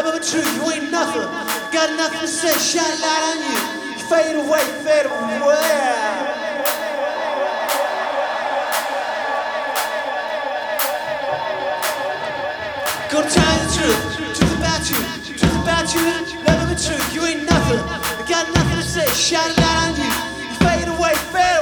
Love of the truth, you ain't nothing. Got nothing to say, shine a light on you. You fade away, fade away. Gonna tell you the truth about you, truth about you. Love of the truth, you ain't nothing. Got nothing to say, shine a light on you. You fade away, fade away.